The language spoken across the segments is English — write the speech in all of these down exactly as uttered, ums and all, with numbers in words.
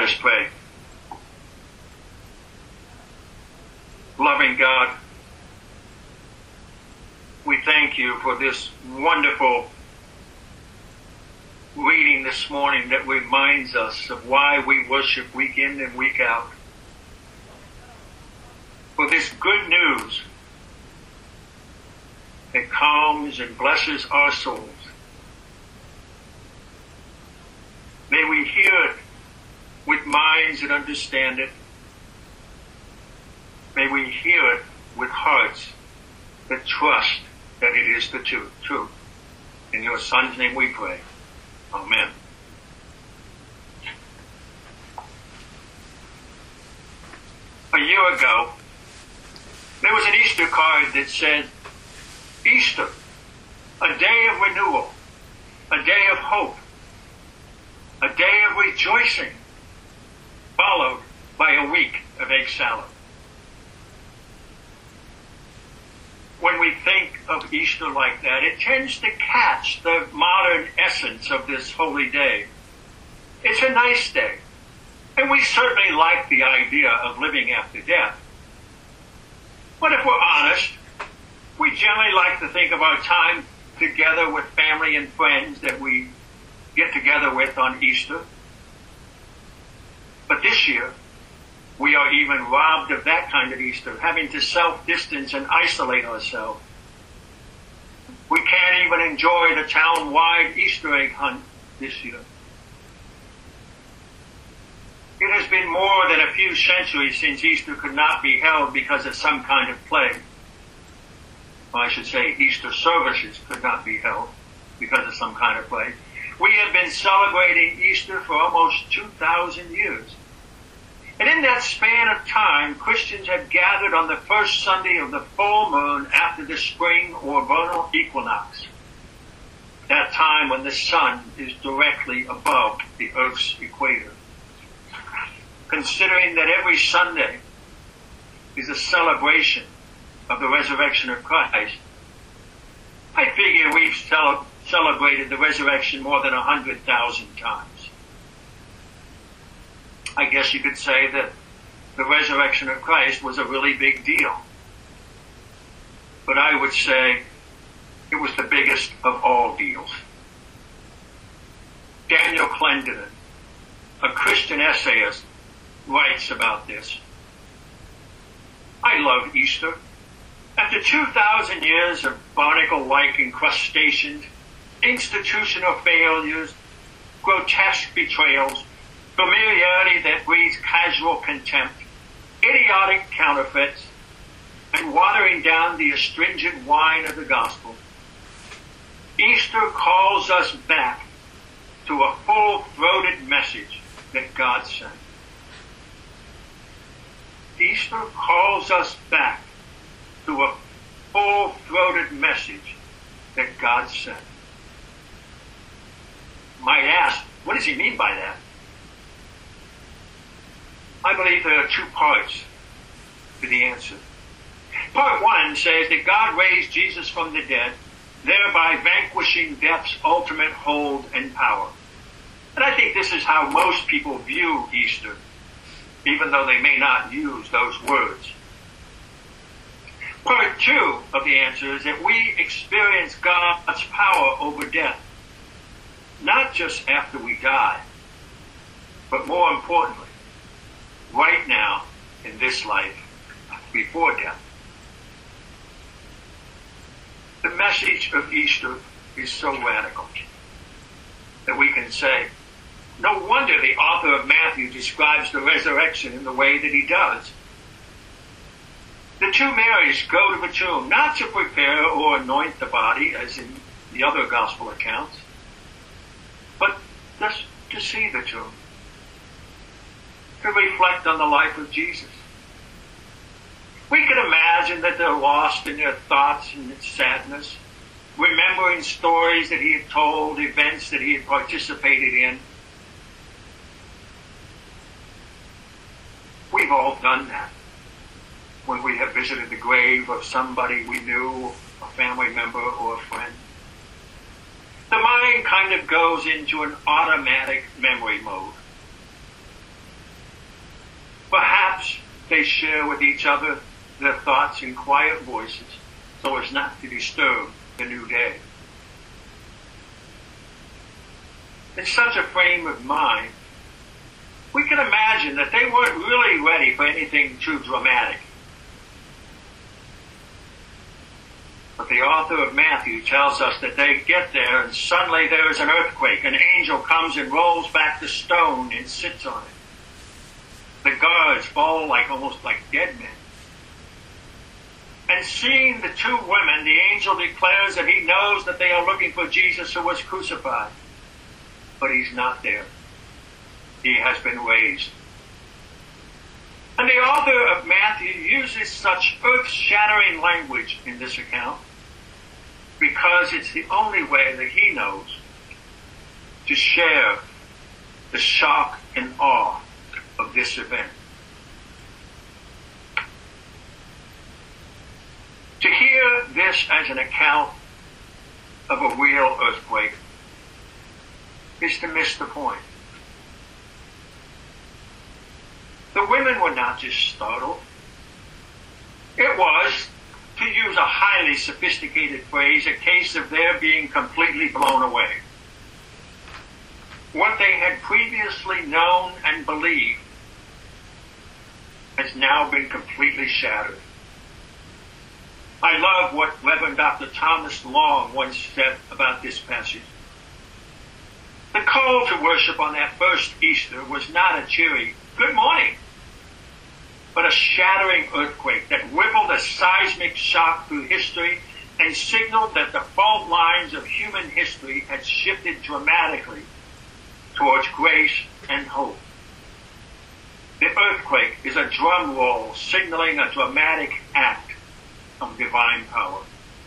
us pray. Loving God, we thank you for this wonderful reading this morning that reminds us of why we worship week in and week out. For this good news that calms and blesses our souls. May we hear it with minds that understand it. May we hear it with hearts that trust that it is the truth. In your Son's name we pray. Amen. A year ago, there was an Easter card that said, Easter, a day of renewal, a day of hope, a day of rejoicing, followed by a week of egg salad. When we think of Easter like that, it tends to catch the modern essence of this holy day. It's a nice day, and we certainly like the idea of living after death. But if we're honest, we generally like to think of our time together with family and friends that we get together with on Easter. But this year, we are even robbed of that kind of Easter, having to self-distance and isolate ourselves. We can't even enjoy the town-wide Easter egg hunt this year. It has been more than a few centuries since Easter could not be held because of some kind of plague. Well, I should say Easter services could not be held because of some kind of plague. We have been celebrating Easter for almost two thousand years. And in that span of time, Christians have gathered on the first Sunday of the full moon after the spring or vernal equinox, that time when the sun is directly above the earth's equator. Considering that every Sunday is a celebration of the resurrection of Christ, I figure we've cel- celebrated the resurrection more than a hundred thousand times. I guess you could say that the resurrection of Christ was a really big deal. But I would say it was the biggest of all deals. Daniel Clendenin, a Christian essayist, writes about this. I love Easter. After two thousand years of barnacle-like incrustations, institutional failures, grotesque betrayals, familiarity that breeds casual contempt, idiotic counterfeits, and watering down the astringent wine of the gospel, Easter calls us back to a full-throated message that God sent. Easter calls us back to a full-throated message that God sent. Might ask, what does he mean by that? I believe there are two parts to the answer. Part one says that God raised Jesus from the dead, thereby vanquishing death's ultimate hold and power. And I think this is how most people view Easter, even though they may not use those words. Part two of the answer is that we experience God's power over death, not just after we die, but more importantly, right now in this life before death. The message of Easter is so radical that we can say, no wonder the author of Matthew describes the resurrection in the way that he does. The two Marys go to the tomb, not to prepare or anoint the body, as in the other gospel accounts, but just to see the tomb, to reflect on the life of Jesus. We can imagine that they're lost in their thoughts and its sadness, remembering stories that he had told, events that he had participated in. We've all done that when we have visited the grave of somebody we knew, a family member or a friend. The mind kind of goes into an automatic memory mode. they share with each other their thoughts in quiet voices so as not to disturb the new day. In such a frame of mind, we can imagine that they weren't really ready for anything too dramatic. But the author of Matthew tells us that they get there and suddenly there is an earthquake. An angel comes and rolls back the stone and sits on it. The guards fall like almost like dead men. And seeing the two women, the angel declares that he knows that they are looking for Jesus who was crucified. But he's not there. He has been raised. And the author of Matthew uses such earth-shattering language in this account because it's the only way that he knows to share the shock and awe of this event. To hear this as an account of a real earthquake is to miss the point. The women were not just startled. It was, to use a highly sophisticated phrase, a case of their being completely blown away. What they had previously known and believed has now been completely shattered. I love what Reverend Doctor Thomas Long once said about this passage. The call to worship on that first Easter was not a cheery "good morning," but a shattering earthquake that rippled a seismic shock through history and signaled that the fault lines of human history had shifted dramatically towards grace and hope. The earthquake is a drum roll signaling a dramatic act of divine power.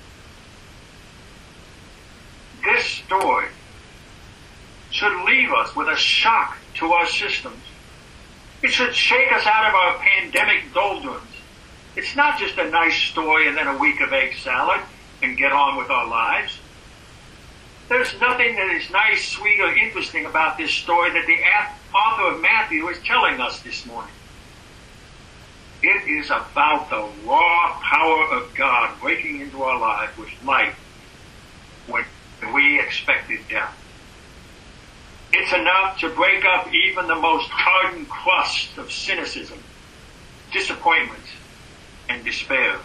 This story should leave us with a shock to our systems. It should shake us out of our pandemic doldrums. It's not just a nice story and then a week of egg salad and get on with our lives. There's nothing that is nice, sweet, or interesting about this story that the author of Matthew is telling us this morning. It is about the raw power of God breaking into our lives with life when we expected death. It's enough to break up even the most hardened crust of cynicism, disappointment, and despair.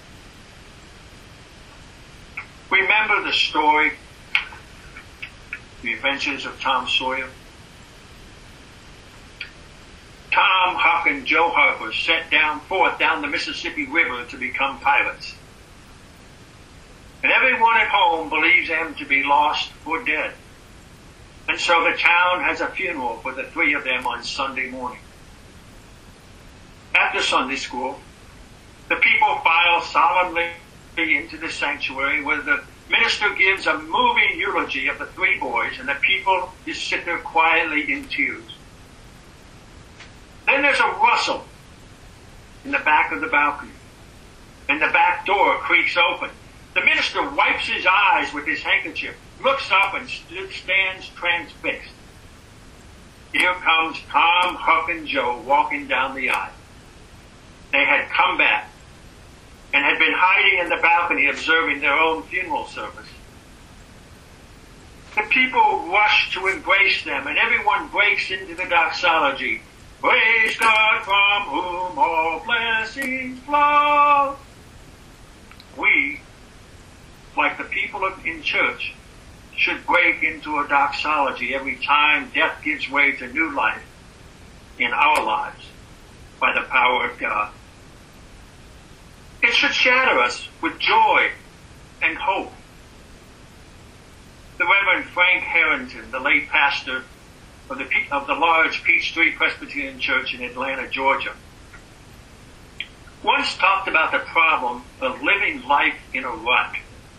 Remember the story, The Adventures of Tom Sawyer? Tom, Huck, and Joe Harper set down forth down the Mississippi River to become pirates. And everyone at home believes them to be lost or dead. And so the town has a funeral for the three of them on Sunday morning. After Sunday school, the people file solemnly into the sanctuary where the minister gives a moving eulogy of the three boys, and the people just sit there quietly in tears. Then there's a rustle in the back of the balcony, and the back door creaks open. The minister wipes his eyes with his handkerchief, looks up, and st- stands transfixed. Here comes Tom, Huck, and Joe walking down the aisle. They had come back and had been hiding in the balcony observing their own funeral service. The people rush to embrace them, and everyone breaks into the doxology. Praise God from whom all blessings flow. We, like the people of, in church, should break into a doxology every time death gives way to new life in our lives by the power of God. It should shatter us with joy and hope. The Reverend Frank Harrington, the late pastor of the, of the large Peachtree Presbyterian Church in Atlanta, Georgia, once talked about the problem of living life in a rut.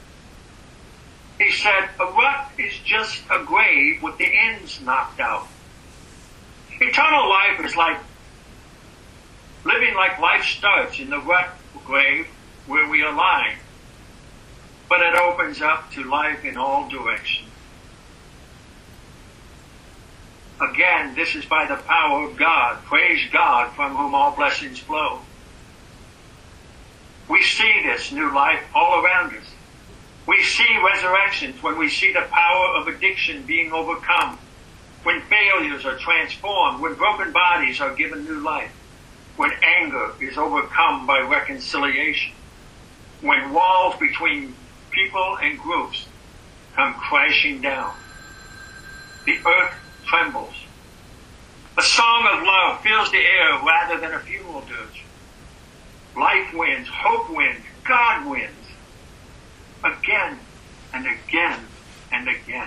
He said, a rut is just a grave with the ends knocked out. Eternal life is like living like life starts in the rut grave where we are lying, but it opens up to life in all directions. Again, this is by the power of God. Praise God, from whom all blessings flow. We see this new life all around us. We see resurrections when we see the power of addiction being overcome, when failures are transformed, when broken bodies are given new life, when anger is overcome by reconciliation, when walls between people and groups come crashing down. The earth trembles. A song of love fills the air rather than a funeral dirge. Life wins, hope wins, God wins. Again and again and again.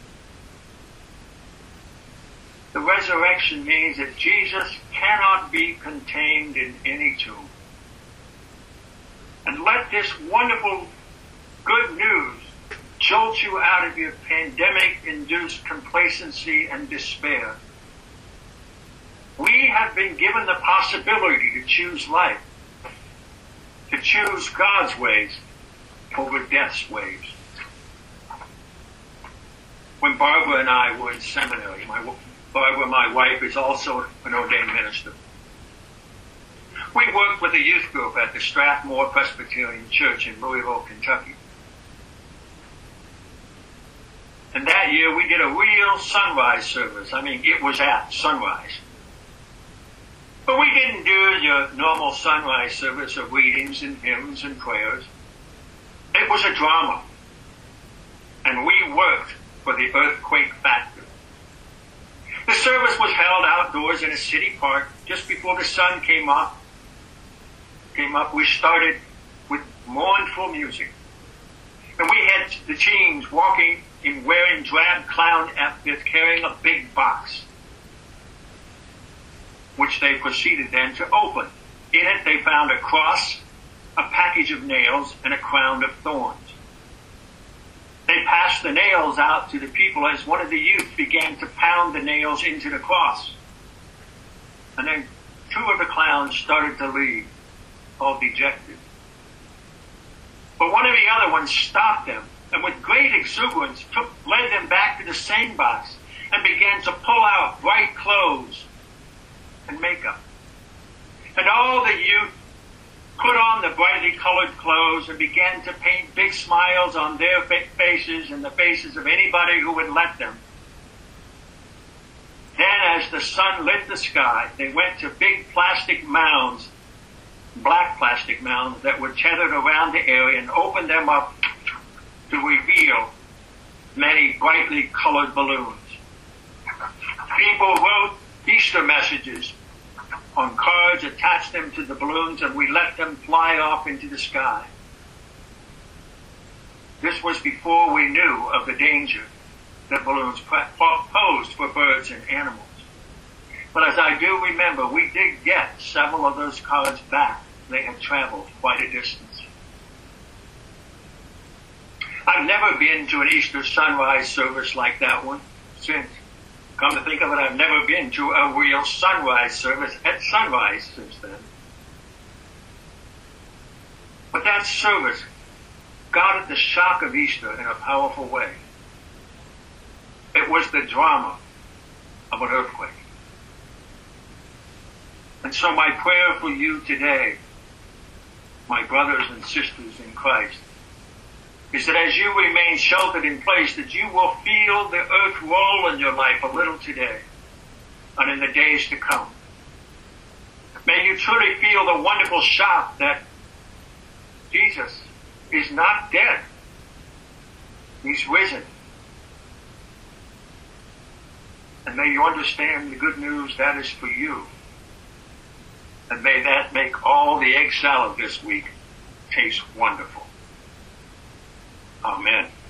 The resurrection means that Jesus cannot be contained in any tomb. And let this wonderful good news jolt you out of your pandemic-induced complacency and despair. We have been given the possibility to choose life, to choose God's ways over death's ways. When Barbara and I were in seminary, my, Barbara, my wife, is also an ordained minister. We worked with a youth group at the Strathmore Presbyterian Church in Louisville, Kentucky. And that year we did a real sunrise service. I mean, it was at sunrise. But we didn't do your normal sunrise service of readings and hymns and prayers. It was a drama. And we worked for the earthquake factor. The service was held outdoors in a city park just before the sun came up. Came up, we started with mournful music. And we had the teens walking in wearing drab clown outfits, carrying a big box, which they proceeded then to open. In it they found a cross, a package of nails, and a crown of thorns. They passed the nails out to the people as one of the youth began to pound the nails into the cross. And then two of the clowns started to leave, all dejected. But one of the other ones stopped them, and with great exuberance took, led them back to the same box and began to pull out bright clothes and makeup. And all the youth put on the brightly colored clothes and began to paint big smiles on their faces and the faces of anybody who would let them. Then as the sun lit the sky, they went to big plastic mounds, black plastic mounds that were tethered around the area, and opened them up to reveal many brightly colored balloons. People wrote Easter messages on cards, attached them to the balloons, and we let them fly off into the sky. This was before we knew of the danger that balloons posed for birds and animals. But as I do remember, we did get several of those cards back. They had traveled quite a distance. I've never been to an Easter sunrise service like that one since. Come to think of it, I've never been to a real sunrise service at sunrise since then. But that service got at the shock of Easter in a powerful way. It was the drama of an earthquake. And so my prayer for you today, my brothers and sisters in Christ, is that as you remain sheltered in place, that you will feel the earth roll in your life a little today and in the days to come. May you truly feel the wonderful shock that Jesus is not dead. He's risen. And may you understand the good news that is for you. And may that make all the egg salad this week taste wonderful. Amen.